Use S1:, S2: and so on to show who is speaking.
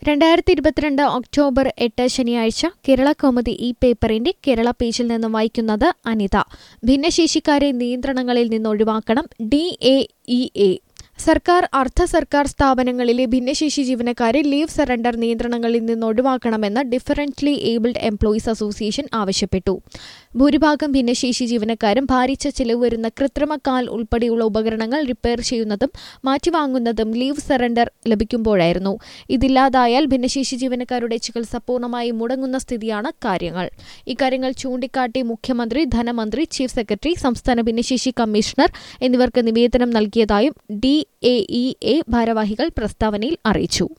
S1: 2022 October 8 ശനിയാഴ്ച കേരള കൗമുദി ഈ പേപ്പറിന്റെ കേരള പേജിൽ നിന്ന് വായിക്കുന്നത് അനിത. ഭിന്നശേഷിക്കാരെ നിയന്ത്രണങ്ങളിൽ നിന്ന് ഒഴിവാക്കണം. DAEA സർക്കാർ അർദ്ധ സർക്കാർ സ്ഥാപനങ്ങളിലെ ഭിന്നശേഷി ജീവനക്കാരെ ലീവ് സറണ്ടർ നിയന്ത്രണങ്ങളിൽ നിന്ന് ഒഴിവാക്കണമെന്ന് ഡിഫറന്റ്ലി ഏബിൾഡ് എംപ്ലോയീസ് അസോസിയേഷൻ ആവശ്യപ്പെട്ടു. ഭൂരിഭാഗം ഭിന്നശേഷി ജീവനക്കാരും ഭാരിച്ച ചിലവ് വരുന്ന കൃത്രിമ കാൽ ഉൾപ്പെടെയുള്ള ഉപകരണങ്ങൾ റിപ്പയർ ചെയ്യുന്നതും മാറ്റിവാങ്ങുന്നതും ലീവ് സറണ്ടർ ലഭിക്കുമ്പോഴായിരുന്നു. ഇതില്ലാതായാൽ ഭിന്നശേഷി ജീവനക്കാരുടെ ചികിത്സ പൂർണ്ണമായി മുടങ്ങുന്ന സ്ഥിതിയാണ് കാര്യങ്ങൾ. ഇക്കാര്യങ്ങൾ ചൂണ്ടിക്കാട്ടി മുഖ്യമന്ത്രി, ധനമന്ത്രി, ചീഫ് സെക്രട്ടറി, സംസ്ഥാന ഭിന്നശേഷി കമ്മീഷണർ എന്നിവർക്ക് നിവേദനം നൽകിയതായും DAEA ഭാരവാഹികൾ പ്രസ്താവനയിൽ അറിയിച്ചു.